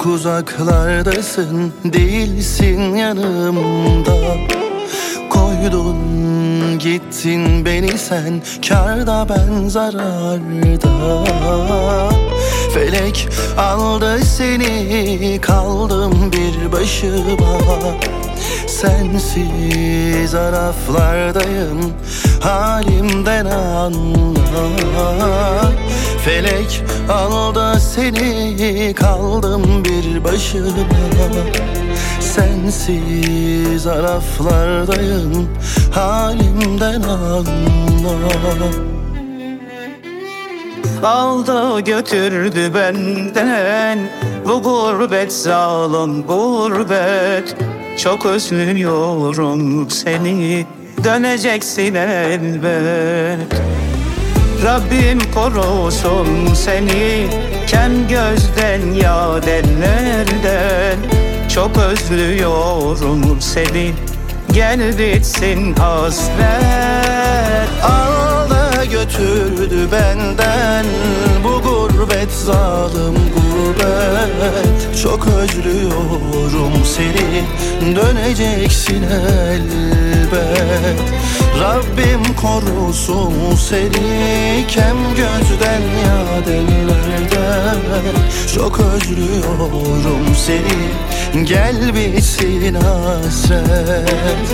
uzaklardasın, değilsin yanımda. Koydun gittin beni sen, kârda ben zararda. Felek aldı seni, kaldım bir başıma. Sensiz araflardayım, halimden anla. Felek aldı seni, kaldım bir başıma. Sensiz araflardayım, halimden anla. Aldı götürdü benden bu gurbet, zalim gurbet. Çok özlüyorum seni, döneceksin elbet. Rabbim korusun seni kem gözden, yad ellerden. Çok özlüyorum seni, gel bitsin hasret. Aldı götürdü benden bu gurbet, zalim gurbet. Çok özlüyorum seni, döneceksin elbet. Rabbim korusun seni kem gözden, yad ellerden. Çok özlüyorum seni, gel bitsin hasret.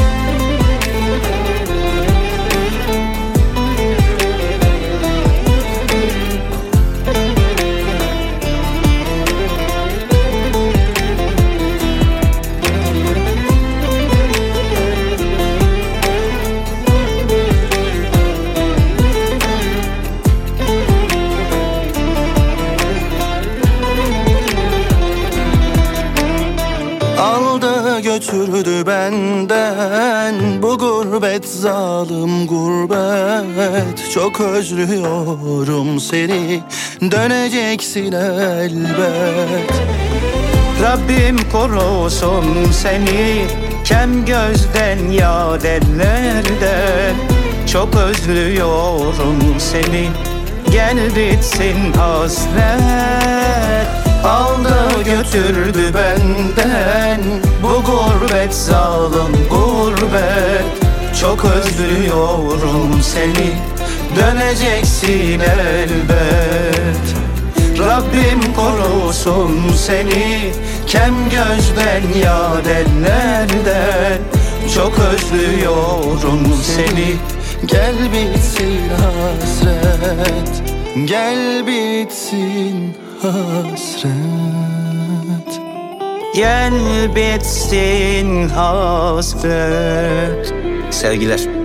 Aldı götürdü benden bu gurbet, zalim gurbet. Çok özlüyorum seni, döneceksin elbet. Rabbim korusun seni kem gözden, yad ellerden. Çok özlüyorum seni, gel bitsin hasret. Aldı götürdü benden bu gurbet, zalim gurbet. Çok özlüyorum seni, döneceksin elbet. Rabbim korusun seni kem gözden, yad ellerden. Çok özlüyorum seni, gel bitsin hasret. Gel bitsin hasret. gel bitsin hasret. Sevgiler.